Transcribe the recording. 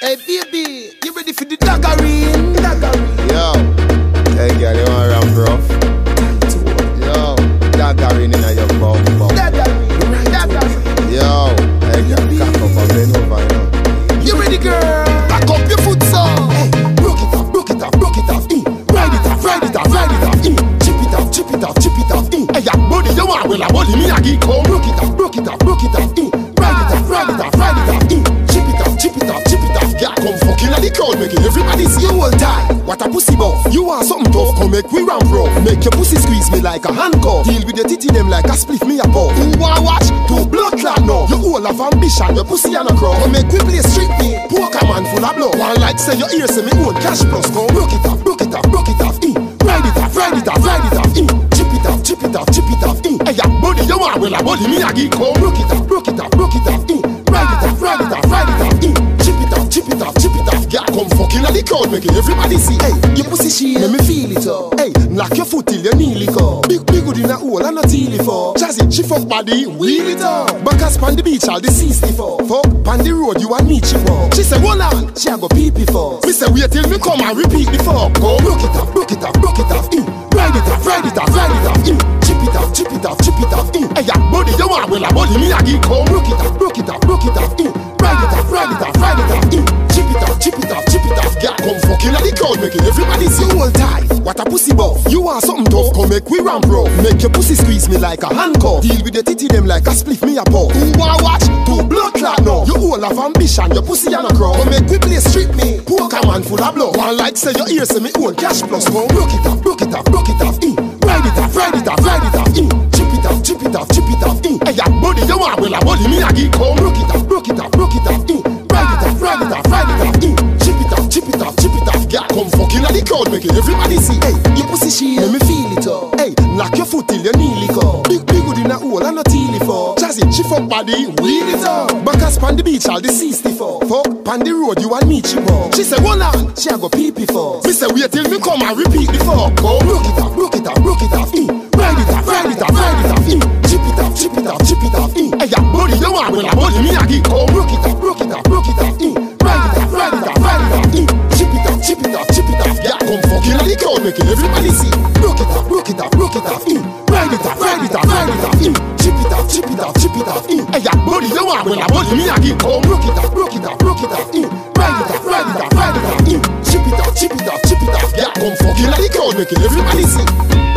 Hey baby, you ready for the daggerine? Yo, hey girl, you want ramp rough? Yo, daggerine in your bum. Daggerine. Yo, hey girl, cock up and bend over, you know. You ready, girl? Back up your foot, so. Hey, broke it off, ride it off, chip it off, Hey, ya body, you want well, a body, me a geek home. Broke it off, ride it off, chip it off, Yeah, come fucking at the crowd, making everybody see you all time. What a pussy buff, you want something tough, come make we ramp rough. Make your pussy squeeze me like a handcuff. Deal with the titty them like a split me a puff. Who want watch? Two blood clot now. You all have ambition, your pussy and a crow. Come make we play street me, poker man full of blood. One like say your ears say me own cash plus. Come broke it off, ride it off, chip it off, Hey, ya body, you want well, a body, me a geek home. Broke it off, ride it off, chip it off, Yeah, come fucking at the crowd, making everybody see. Hey, your pussy she let me feel it up. Hey, knock your foot till you kneel it up. Big good in a hole and not teal it for. Jazzy, she fuck body, wheel it up. Backers pan the beach, all the seas for. Fuck, pan the road, you a need she for. She say, hold on, she a go pee for. Me say, wait till me come and repeat the fuck. Go, broke it off, ride it off, chip it off, Hey, ya body, you want well, a body, me a geek home. Broke it off, ride it off, chip it off, Yeah, come fucking at the crowd, making everybody see you all tight. What a pussy buff, you want something tough, come make we ramp rough. Make your pussy squeeze me like a handcuff. Deal with the titty them like a split me a puff. Who want watch? Two blood clot now. You all have ambition, your pussy and a crow. Come make we play street me, poker man full of blood. One like say your ears say me own cash plus. Come broke it off, ride it off, chip it off, Hey, ya body, you want well, a body, me a geek home. Broke it off, ride it off, chip it off, Yeah, come fucking at the crowd, making everybody see. Hey, your pussy she let me feel it up. Hey, knock your foot till you kneel it up. Big good in a hole and not teal it for. Jazzy, she fuck body, wheel it up. Backers pan the beach, all the seas for. Fuck, pan the road, you a need she for. She say, hold on, she a go pee for. Me say, wait till me come and repeat the fuck. Go, broke it off, ride it off, chip it off, Hey, ya body, you want well, a body, me a geek home. Broke it off, ride it off, chip it off, Yeah, come fucking at the crowd, making everybody see. Broke it off, ride it off, chip it off, Hey, ya body, you want well, a body, me a geek home. Broke it off, ride it off, chip it off, Yeah, come fucking at the crowd, making everybody see.